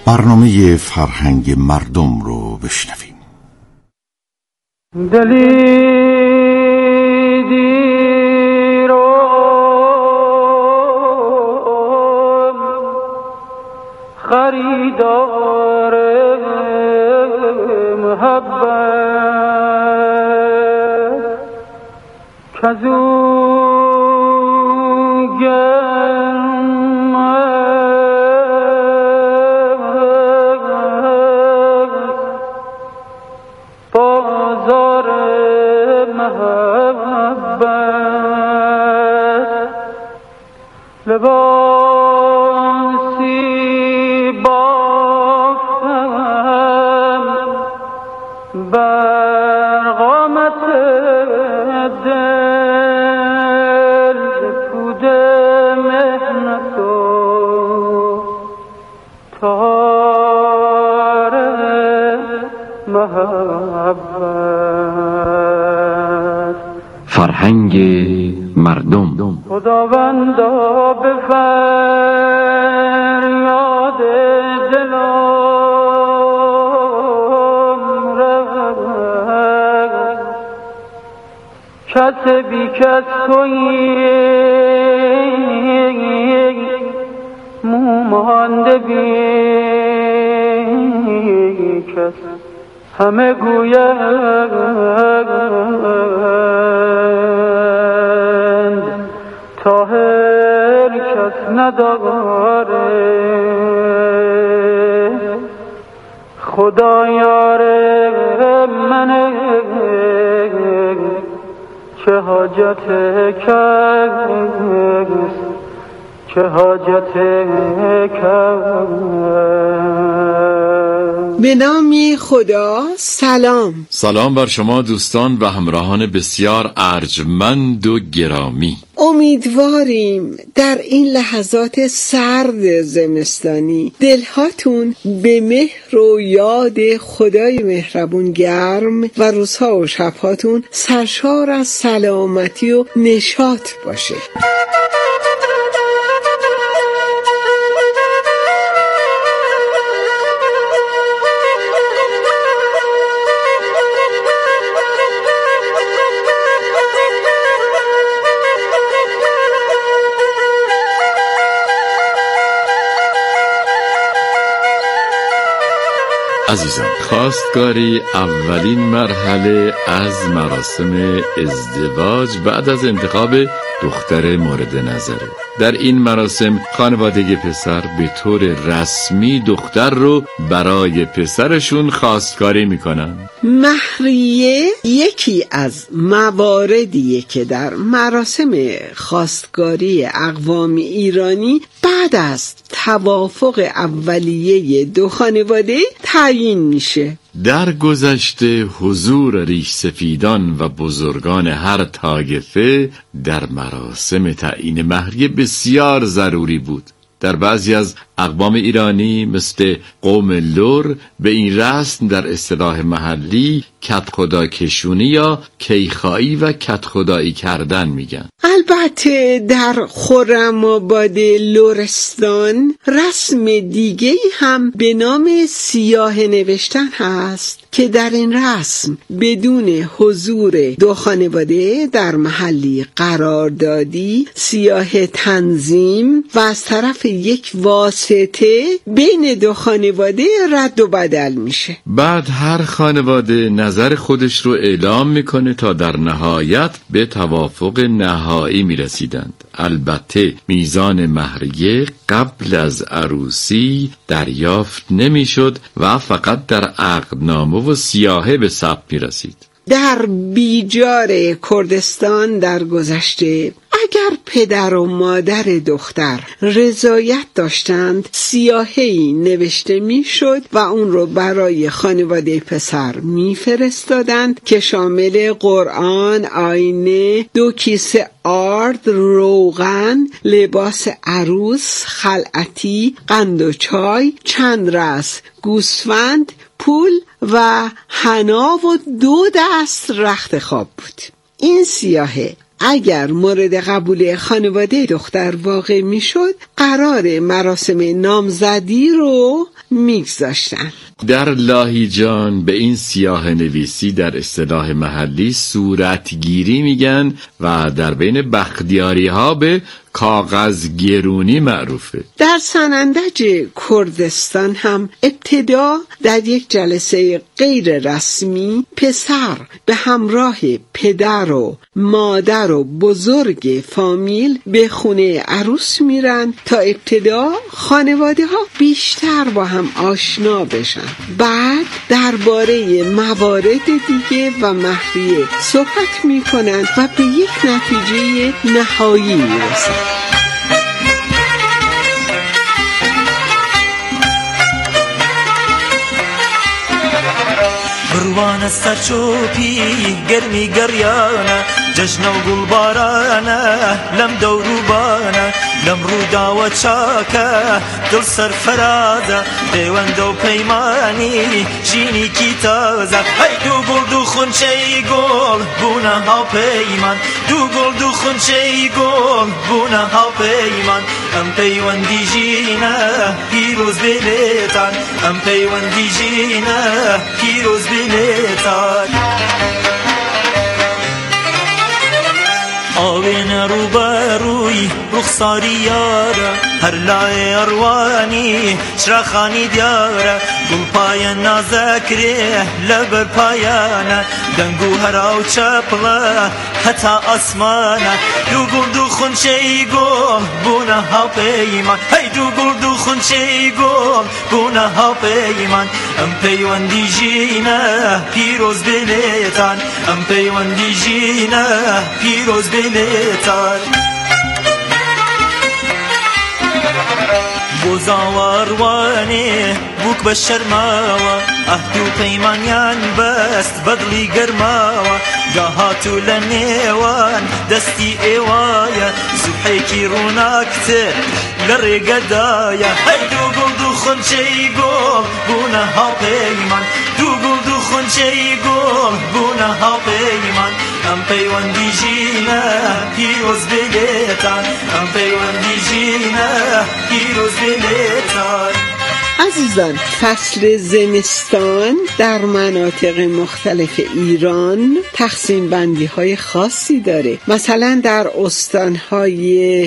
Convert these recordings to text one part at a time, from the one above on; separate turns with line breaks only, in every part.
برنامه فرهنگ مردم رو بشنویم.
دلی دیرم خریدار محبت کزو بازار محبت لباسی بافتم بر قامت دل پود مهنت و تار محبت.
فرهنگ مردم.
خداوندا به فریاد دلم رس کس بی کس تویی مومانده بی کس همه گویند طاهر کس نداره خدا یار منه چه حاجت کس چه حاجت کس.
به نام خدا. سلام
بر شما دوستان و همراهان بسیار ارجمند و گرامی.
امیدواریم در این لحظات سرد زمستانی دلهاتون به مهر و یاد خدای مهربون گرم و روزها و شبهاتون سرشار از سلامتی و نشاط باشه.
عزیزان، خواستگاری اولین مرحله از مراسم ازدواج بعد از انتخاب دختر مورد نظره. در این مراسم خانواده پسر به طور رسمی دختر رو برای پسرشون خواستگاری میکنن.
مهریه یکی از مواردیه که در مراسم خواستگاری اقوام ایرانی بعد از توافق اولیه دو خانواده تعیین میشه.
در گذشته حضور ریش سفیدان و بزرگان هر طایفه در مراسم تعیین مهریه بسیار ضروری بود. در بعضی از اقوام ایرانی مثل قوم لر به این رسم در اصطلاح محلی کت خدا کشونی یا کیخایی و کت خدایی کردن میگن.
البته در خرم‌آباد لرستان رسم دیگه هم به نام سیاه نوشتن هست که در این رسم بدون حضور دو خانواده در محلی قراردادی سیاه تنظیم و از طرف یک واسطه بین دو خانواده رد و بدل میشه.
بعد هر خانواده نظر خودش رو اعلام میکنه تا در نهایت به توافق نهایی میرسیدند. البته میزان مهریه قبل از عروسی دریافت نمیشد و فقط در عقدنامه و سیاهه به ثبت میرسید.
در بیجار کردستان در گذشته اگر پدر و مادر دختر رضایت داشتند سیاهی نوشته میشد و اون رو برای خانواده پسر میفرستادند که شامل قرآن، آینه، 2 کیسه آرد، روغن، لباس عروس، خلعتی، قند و چای، چند رأس گوسفند، پول و حنا و 2 دست رخت خواب بود. این سیاهه اگر مورد قبول خانواده دختر واقع میشد قرار مراسم نامزدی رو میگذاشتن.
در لاهیجان به این سیاه نویسی در اصطلاح محلی صورتگیری میگن و در بین بختیاری ها به کاغذ گرونی معروفه.
در سنندج کردستان هم ابتدا در یک جلسه غیر رسمی پسر به همراه پدر و مادر و بزرگ فامیل به خونه عروس میرن تا ابتدا خانواده ها بیشتر با هم آشنا بشن. بعد درباره موارد دیگه و مهریه صحبت میکنن و به یک نتیجه نهایی میرسن.
بروانە سەرچۆپی گەرمی گەڕیانە جەژنە و گوڵبارانە لەم دەوروبانە لەم ڕووداوە چاکە دڵ سەرفەرازە پەیوەندە و پەیمانی ژینێکی تازە هەی دوو گوڵ دوو خونچەی گۆڵ بوونە هاوپەیمان دوو گوڵ دوو خونچەی گۆڵ بوونە هاوپەیمان ئەم پەیوەندی ژینە پیرۆز بێ لێتان ئەم پەیوەندی ژینە پیرۆز بێ لێتان ئاوێنە ڕووبەڕووی ڕوخساری یارە هەر لایێ ئەڕوانی چراخانی دیارە گوڵپایە نازەکرێ لەبەر پایانە دەنگ و هەراو چەپڵە هەتا ئاسمانە دوو گوڵ دوو خونچەی گۆڵ بوونە هاوپەیمان هەی دوو گوڵ دوو خونچەی گۆڵ بوونە هاوپەیمان ئەم پەیوەندی ژینە پیرۆز بێ لێتان ئەم پەیوەندی ژینە پیرۆز بێ لێتان بۆ زاوەڕوانێ بووک بە شەرماوە ئەهد و پەیمانیان بەست بەدڵی گەرماوە گاهاتوو لە نێوان دەستی ئێوایە سوبحێکی ڕووناکتر لە ڕێگەدایە هەی دوو گوڵ دوو خونچەی گۆڵ بوونە هاوپەیمان دوو گوڵ دوو خونچەی گۆڵ بوونە هاوپەیمان ئەم پەیوەندی ژینە پیرۆز بێ لێتان ئەم پەیوەندی ژینە پیرۆز بێ لێتان.
عزیزان، فصل زمستان در مناطق مختلف ایران تقسیم بندی های خاصی داره. مثلا در استانهای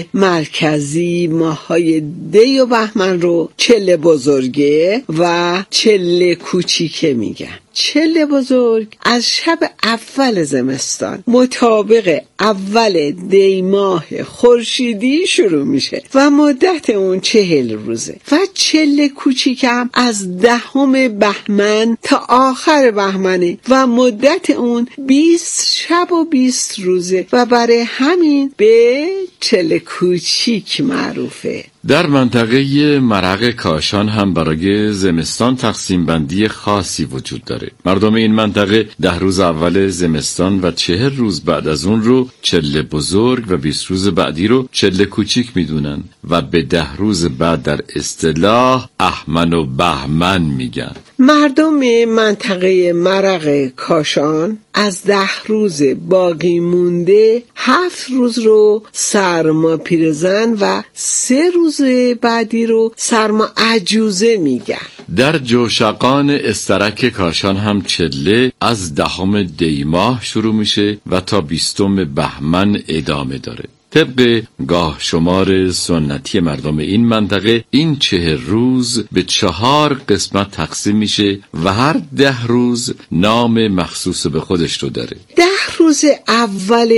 مرکزی ماهای دی و بهمن رو چله بزرگه و چله کوچیکه میگن. چله بزرگ از شب اول زمستان مطابق اول دی ماه خورشیدی شروع میشه و مدت اون 40 روزه و چله کوچیکم از 10 بهمن تا آخر بهمنه و مدت اون 20 شب و 20 روزه و برای همین به چله کوچیک معروفه.
در منطقه مرغ کاشان هم برای زمستان تقسیم بندی خاصی وجود داره. مردم این منطقه 10 روز اول زمستان و 40 روز بعد از اون رو چله بزرگ و 20 روز بعدی رو چله کوچیک میدونن و به 10 روز بعد در اصطلاح احمن و بهمن میگن.
مردم منطقه مرغ کاشان از 10 روز باقی مونده 7 روز رو سرما پیرزن و 3 روز بعدی رو سرما عجوزه میگن.
در جوشقان استرک کاشان هم چله از 10 دی ماه شروع میشه و تا 20 بهمن ادامه داره. طبق گاه شمار سنتی مردم این منطقه این 40 روز به 4 قسمت تقسیم میشه و هر 10 روز نام مخصوص به خودش رو داره.
10 روز اول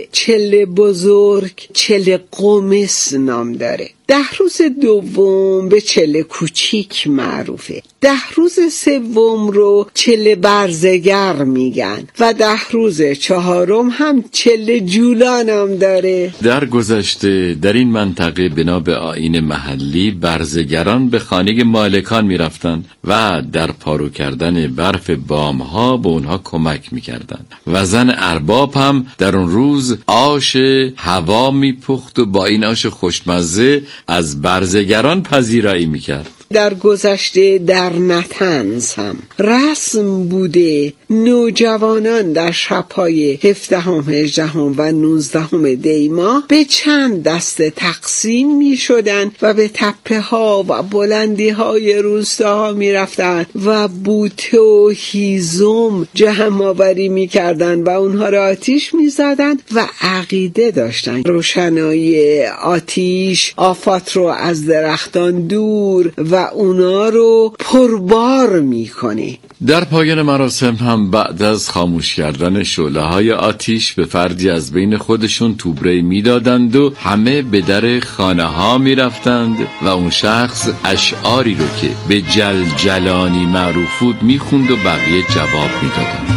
چله بزرگ چله قمص نام داره. 10 روز دوم به چله کوچیک معروفه. 10 روز سوم رو چله برزگر میگن و 10 روز چهارم هم چله جولا نام داره.
در گذشته در این منطقه بنا به آیین محلی برزگران به خانه مالکان میرفتن و در پارو کردن برف بامها به اونها کمک میکردن و زن ارباب هم در اون روز آش هوا میپخت و با این آش خوشمزه از برزگران پذیرایی میکرد.
در گذشته در نطنز هم رسم بوده نوجوانان در شب‌های 17، 18 و 19 دی ماه به چند دسته تقسیم می شدن و به تپه ها و بلندی های روستاها می رفتن و بوته و هیزم جمع آوری می کردن و اونها را آتیش می زدن و عقیده داشتن روشنایی آتیش آفات رو از درختان دور و اونا رو پربار می کنه.
در پایان مراسم هم بعد از خاموش کردن شعله‌های آتیش به فردی از بین خودشون توبره میدادند و همه به در خانه ها میرفتند و اون شخص اشعاری رو که به جلجلانی معروف بود میخوند و بقیه جواب میدادند.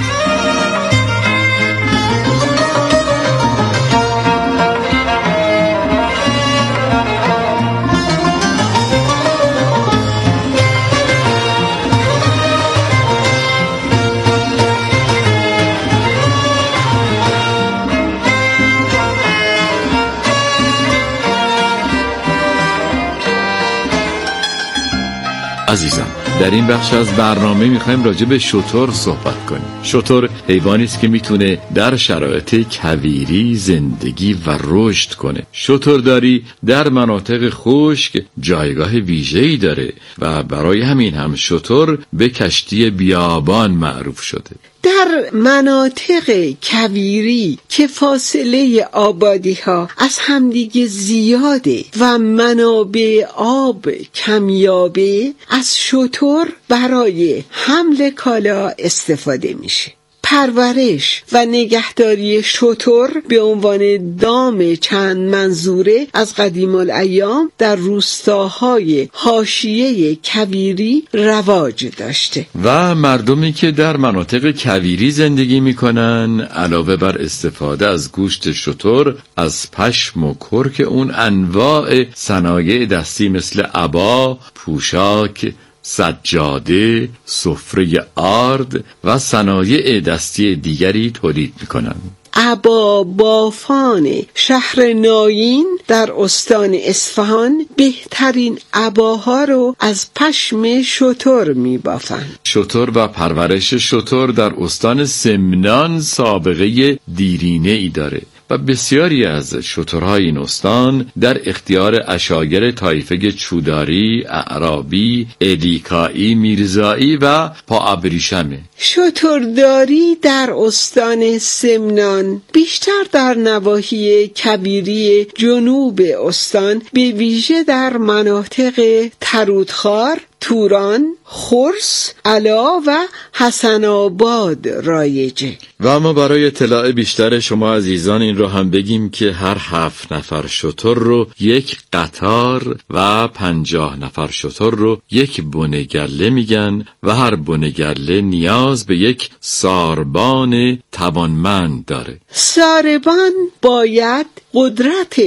عزیزان، در این بخش از برنامه میخوایم راجع به شتر صحبت کنیم. شتر حیوانی است که میتونه در شرایط کویری زندگی و رشد کنه. شترداری در مناطق خشک جایگاه ویژه‌ای داره و برای همین هم شتر به کشتی بیابان معروف شده.
در مناطق کویری که فاصله آبادی ها از همدیگه زیاده و منابع آب کمیابه، از شتر برای حمل کالا استفاده میشه. پرورش و نگهداری شتر به عنوان دام چند منظوره از قدیم الایام در روستاهای حاشیه کویری رواج داشته
و مردمی که در مناطق کویری زندگی میکنن علاوه بر استفاده از گوشت شتر، از پشم و کرک اون انواع صنایع دستی مثل عبا، پوشاک، سجاده، سفره آرد و صنایع دستی دیگری تولید میکنند.
عبا بافان شهر ناین در استان اصفهان بهترین عباها رو از پشم شتر میبافند.
شتر و پرورش شتر در استان سمنان سابقه دیرینه ای داره و بسیاری از شترهای این استان در اختیار عشایر طایفه چوداری، اعرابی، الیکایی، میرزایی و پاابریشمه.
شترداری در استان سمنان بیشتر در نواحی کویری جنوب استان، به ویژه در مناطق ترودخوار، توران، خرس، علا و حسن آباد رایجه.
و اما برای اطلاع بیشتر شما عزیزان این رو هم بگیم که هر 7 نفر شتر رو یک قطار و 50 نفر شتر رو یک بنگله میگن و هر بنگله نیاز به یک ساربان توانمند داره.
ساربان باید قدرت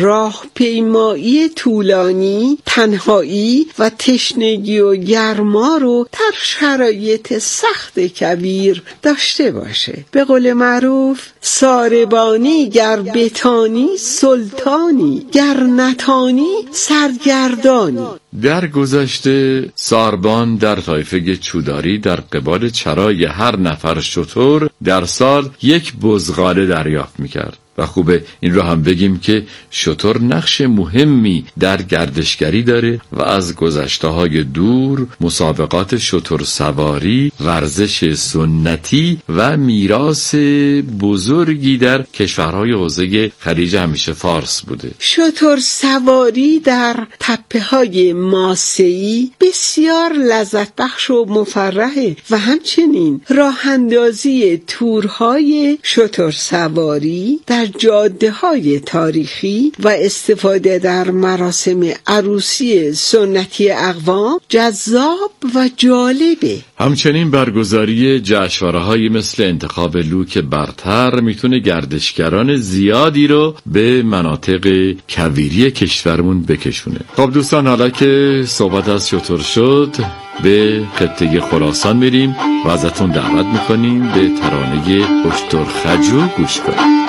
راهپیمایی طولانی، تنهایی و تشنگی و گرما رو در شرایط سخت کویر داشته باشه. به قول معروف ساربانی گر بتانی سلطانی، گر نتانی سرگردانی.
در گذشته ساربان در طایفه چوداری در قبال چرای هر نفر شتر در سال یک بزغاله دریافت میکرد. و خوبه این رو هم بگیم که شتر نقش مهمی در گردشگری داره و از گذشته‌های دور مسابقات شتر سواری ورزش سنتی و میراث بزرگی در کشورهای حوزه خلیج همیشه فارس بوده.
شتر سواری در تپه‌های ماسه‌ای بسیار لذت بخش و مفرحه و همچنین راه اندازی تورهای شتر سواری در جاده‌های تاریخی و استفاده در مراسم عروسی سنتی اقوام جذاب و جالبه.
همچنین برگزاری جشنواره‌هایی مثل انتخاب لوک برتر میتونه گردشگران زیادی رو به مناطق کویری کشورمون بکشونه. خب دوستان، حالا که صحبت از شتر شد به خطه خراسان میریم و ازتون دعوت میکنیم به ترانه اشتر خجو گوش کنیم.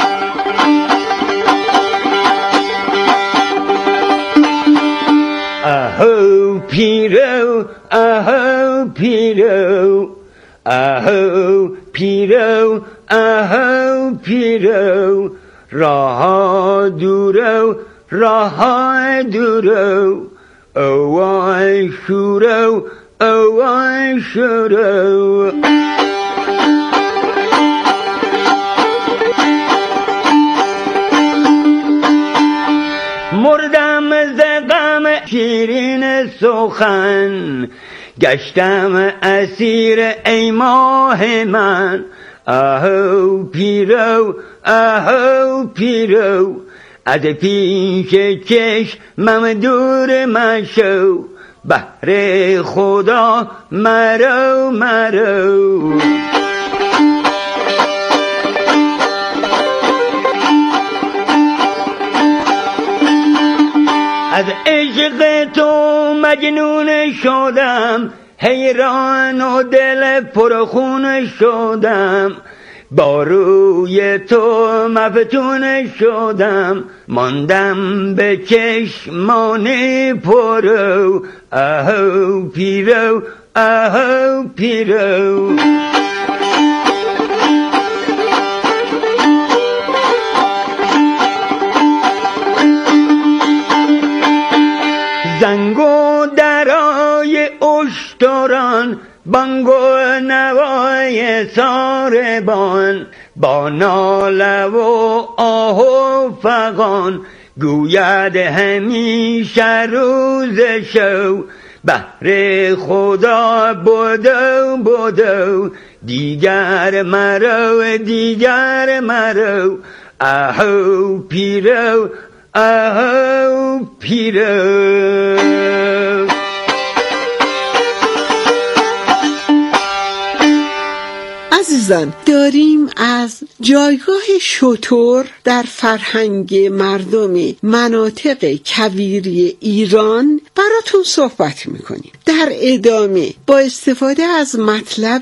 اهو پیرو اهو پیرو اهو پیرو اهو پیرو راه دورو راه دورو اوای شورو اوای شورو مردم ز غم شیرین سخن گشتم اسیر ای ماه من اهو پیرو اهو پیرو از پیش چشمم دور مشو بهر خدا مرو مرو از عشق تو مجنون شدم حیران و دل پرخون شدم با روی تو مفتون شدم ماندم به چشمان پرو اهو پیرو اهو پیرو زنگ و درای اشتران بانگ و نوای ساربان با ناله و آه و فغان گوید همیشه روز شو بهر خدا بدو بدو دیگر مرو اهو پیرو اهو پیرو
عزیزان، داریم از جایگاه شتر در فرهنگ مردم مناطق کویری ایران براتون صحبت میکنیم. در ادامه با استفاده از مطلب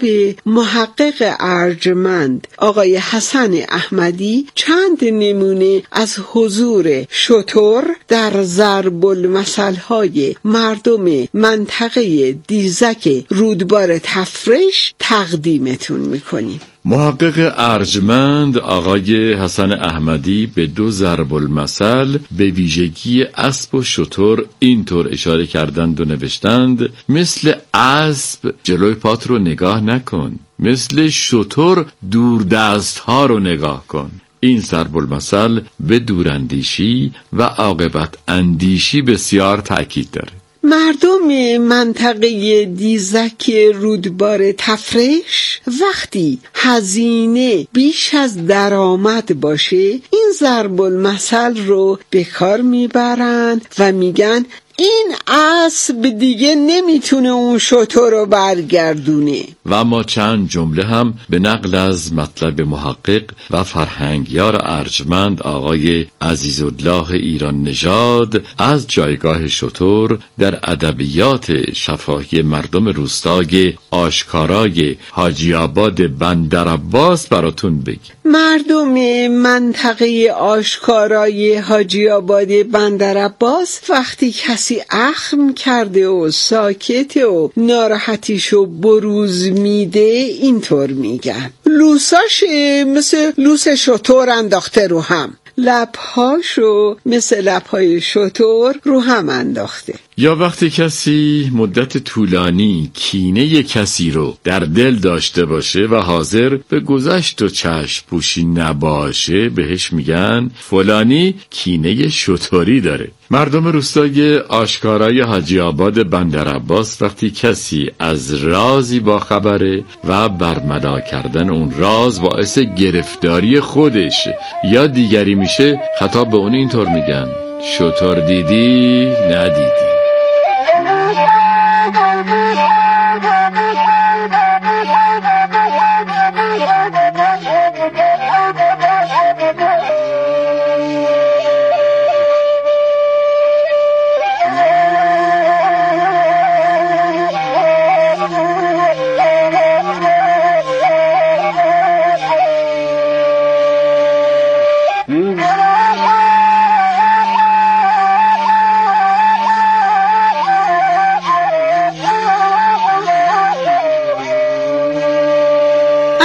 محقق ارجمند آقای حسن احمدی چند نمونه از حضور شتر در ضرب المثل‌های مردم منطقه دیزک رودبار تفرش تقدیمتون میکنیم.
محقق ارجمند آقای حسن احمدی به دو ضرب المثل به ویژگی اسب و شتر اینطور اشاره کردند و نوشتند: مثل اسب جلوی پات رو نگاه نکن، مثل شتر دور دست ها رو نگاه کن. این ضرب المثل به دوراندیشی و عاقبت اندیشی بسیار تأکید داره.
مردم منطقه دیزک رودبار تفرش وقتی هزینه بیش از درآمد باشه این ضرب المثل رو به کار میبرند و میگن این اسب دیگه نمیتونه اون شتر رو برگردونه.
و ما چند جمله هم به نقل از مطلب محقق و فرهنگیار ارجمند آقای عزیزالله ایران نژاد از جایگاه شتر در ادبیات شفاهی مردم روستای آشکارای حاجی آباد بندرعباس براتون بگیم.
مردم منطقه آشکارای حاجی آباد بندرعباس وقتی کسی اخم کرده و ساکته و ناراحتیشو بروز میده اینطور میگن: لوساش مثل لوس شتر انداخته رو هم، لبهاشو مثل لبهای شتر رو هم انداخته.
یا وقتی کسی مدت طولانی کینه کسی رو در دل داشته باشه و حاضر به گذشت و چشم پوشی نباشه بهش میگن فلانی کینه شتری داره. مردم روستای آشکارای حاجی آباد بندرعباس وقتی کسی از رازی با خبره و برملا کردن اون راز باعث گرفتاری خودش یا دیگری میشه خطاب به اون اینطور میگن: شتر دیدی ندیدی.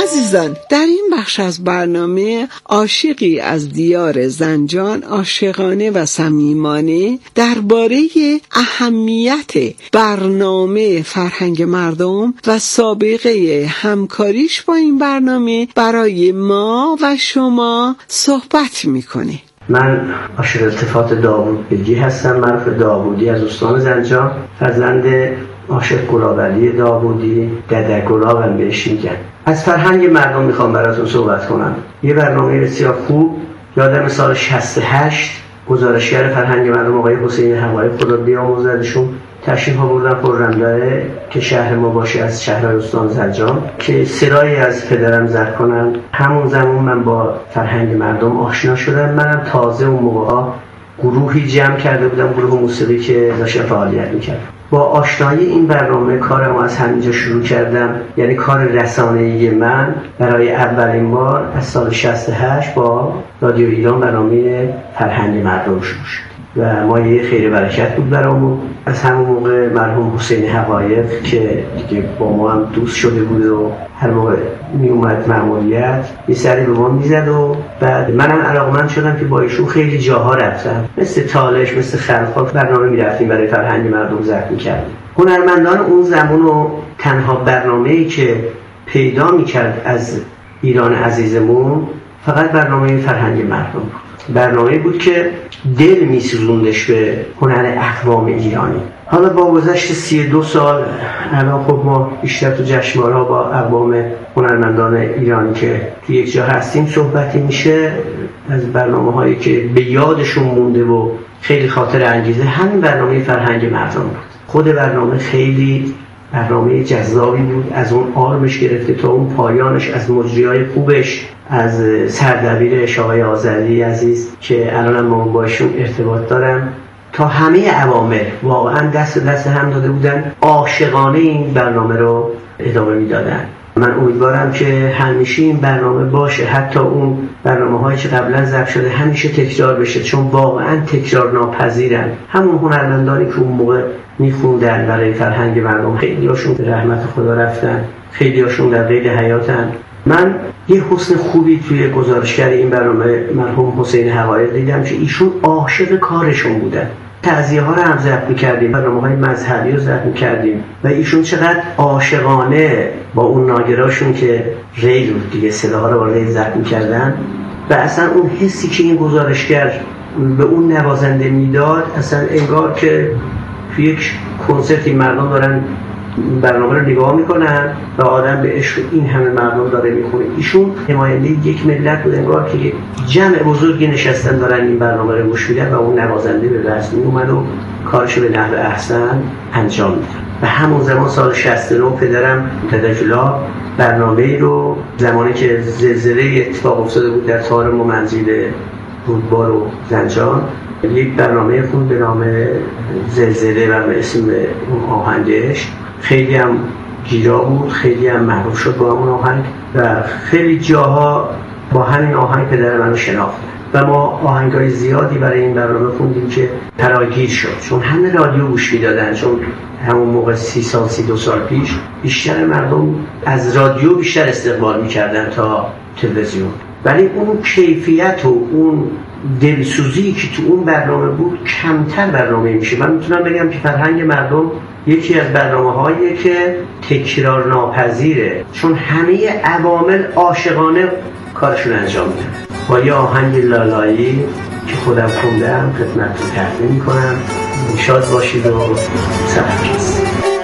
عزیزان، در این بخش از برنامه عاشقی از دیار زنجان عاشقانه و صمیمانه درباره اهمیت برنامه فرهنگ مردم و سابقه همکاریش با این برنامه برای ما و شما صحبت میکنه.
من عاشق التفات داوود بگی هستم، معروف داوودی از استان زنجان، فرزند عاشق گلابعلی داوودی، دده گلابم بهش میگن. از فرهنگ مردم میخوام براتون صحبت کنم. یه برنامه بسیار خوب، یادم سال 68 گزارشگر فرهنگ مردم آقای حسین حقایی خدا بیامرزدشون تشریف آوردن خرم‌دره که شهر ما باشه، از شهرهای استان زنجان، که سرایی از پدرم زد کنن. همون زمان من با فرهنگ مردم آشنا شدم. منم تازه اون موقعا گروهی جمع کرده بودم، گروه موسیقی که داشت فعالیت میکرد. با آشنایی این برنامه کارم از همینجا شروع کردم، یعنی کار رسانه‌ای من برای اولین بار از سال 68 با رادیو ایران برنامه فرهنگ مردم شروع شد و ما یه خیر برکت بود برامون. از همون موقع مرحوم حسین حقایق که دیگه با ما هم دوست شده بود و هر موقع می اومد مأموریت یه سری به ما میزد و بعد منم علاقمند شدم که با ایشون خیلی جاها رفتم، مثل تالش، مثل خلخال برنامه میرفتیم برای فرهنگ مردم ضبط میکردیم. هنرمندان اون زمان و تنها برنامه‌ای که پیدا میکرد از ایران عزیزمون فقط برنامه فرهنگ مردم بود. برنامه بود که دل میسوزوندش به هنر اقوام ایرانی. حالا با گذشت 32 سال الان خب ما بیشتر تو جشنواره‌ها با اقوام هنرمندان ایرانی که تو یک جا هستیم صحبتی میشه. از برنامه‌هایی که به یادشون مونده و خیلی خاطر انگیزه همین برنامه فرهنگ مردم بود. خود برنامه خیلی برنامه جذابی بود، از اون آرمش گرفته تا اون پایانش، از مجریای خوبش، از سردبیر آقای آذری عزیز که الان من باشون ارتباط دارم، تا همه عوامل واقعا دست دست هم داده بودن، عاشقانه این برنامه رو ادامه میدادن. من امیدوارم که همیشه این برنامه باشه، حتی اون برنامه‌هایی که قبلا ضبط شده همیشه تکرار بشه، چون واقعا تکرار ناپذیرن. همون هنرمندانی که اون موقع میخوندن برای فرهنگ مردم، خیلی هاشون به رحمت خدا رفتن، خیلی هاشون در قید حیاتن. من یه حسن خوبی توی گزارشگر این برنامه مرحوم حسین حقایق دیدم که ایشون عاشق کارشون بودن. تعزیه ها رو هم ضبط می‌کردیم، برنامه‌های مذهبی رو ضبط می‌کردیم و ایشون چقدر عاشقانه با اون ناگراشون که ری رو دیگه صداها رو وارد ضبط می‌کردن و اصلا اون حسی که این گزارشگر به اون نوازنده میداد، اصلا انگار که توی یک کنسرتی مردم دارن برنامه رو نگاه میکنن و آدم به عشق این همه مردم داره میخونه. ایشون نماینده یک ملت بود، انگار که جمع بزرگی نشستن دارن این برنامه رو گوش میدن و اون نوازنده به دست میومد و کارش به نحو احسن انجام میدن. و همون زمان سال 69 پدرم تدجلا برنامه رو زمانی که زلزله اتفاق افتاده بود در تارم و منزل رودبار و زنجان، یک برنامه خوند به نام زلزله و به اسم اون آهنگش خیلی هم گیرا بود، خیلی هم معروف شد با اون آهنگ و خیلی جاها با همین آهنگ پدر من رو شناختن و ما آهنگای زیادی برای این برنامه خوندیم که تراگیر شد، چون همه رادیو گوش میدادن. چون همون موقع 32 سال پیش بیشتر مردم از رادیو بیشتر استقبال میکردن تا تلویزیون، ولی اون کیفیت و اون دلسوزی که تو اون برنامه بود کمتر برنامه میشه. من میتونم بگم که فرهنگ مردم یکی از برنامه‌هاییه که تکرار ناپذیره، چون همه عوامل عاشقانه کارشون انجام میدن. با یه آهنگ لالایی که خودم خوندم خدمتتون تقدیم میکنم. شاد باشید و سرکیز.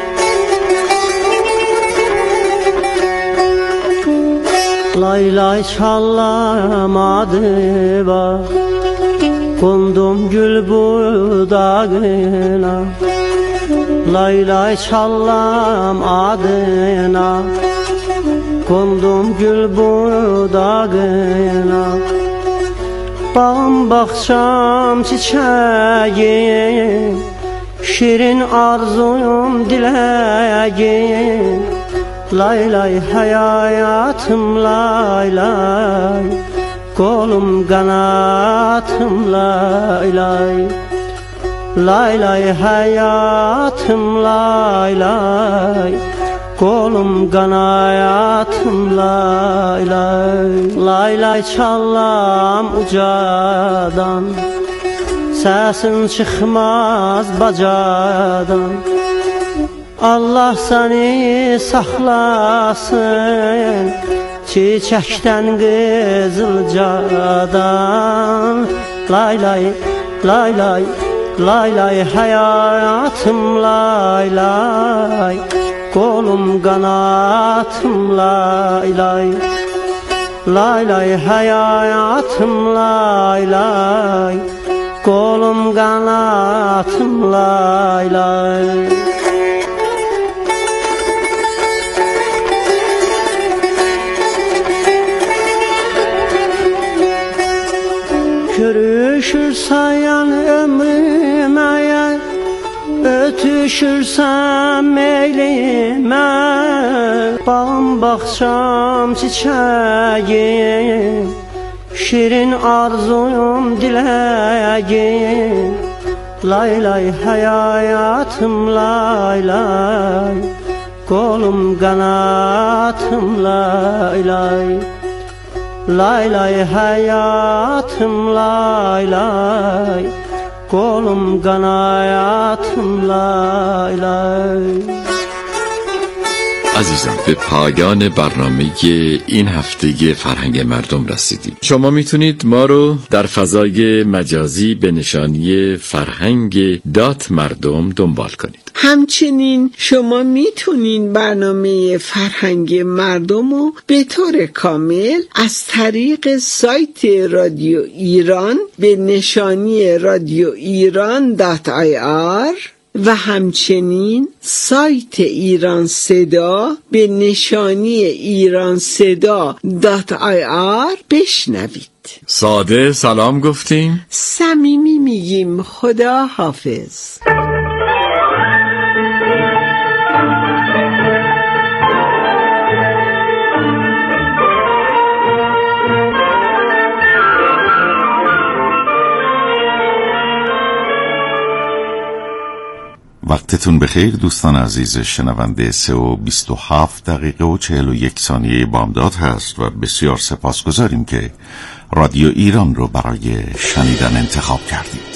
Lay lay çalamadı var, kondum gül budağına. Lay lay çalam adına, kondum gül budağına. Bağım bahçam çiçeğim, şirin arzum dileğim. Lay lay hayatım lay lay, kolum kanatım lay lay. Lay lay hayatım lay lay, kolum qanayatım lay lay. Lay lay çallam ucadan, səsin çıxmaz bacadan. Allah səni saxlasın çiçəkdən qızılcadan. Lay lay lay lay lay lay həyatım lay lay, kolum qanatım lay lay. Lay lay həyatım lay lay, kolum qanatım lay lay. Körüşürsən ömrümə, ötüşürsən meylimə, bağım baxçam çiçəğim, şirin arzuyum diləgim. Lay lay həyatım lay lay, kolum qanatım lay lay. Lay lay həyatım lay lay, kolum qanatım lay lay.
عزیزان به پایان برنامه این هفته فرهنگ مردم رسیدیم. شما میتونید ما رو در فضای مجازی به نشانی فرهنگ مردم دنبال کنید.
همچنین شما میتونین برنامه فرهنگ مردم رو به طور کامل از طریق سایت رادیو ایران به نشانی radioiran.ir و همچنین سایت ایران صدا به نشانی ایرانصدا.ir بشنوید.
ساده سلام گفتیم،
صمیمی میگیم خدا حافظ.
وقتتون بخیر دوستان عزیز شنونده. 3:27 بامداد هست و بسیار سپاسگزاریم که رادیو ایران رو برای شنیدن انتخاب کردیم.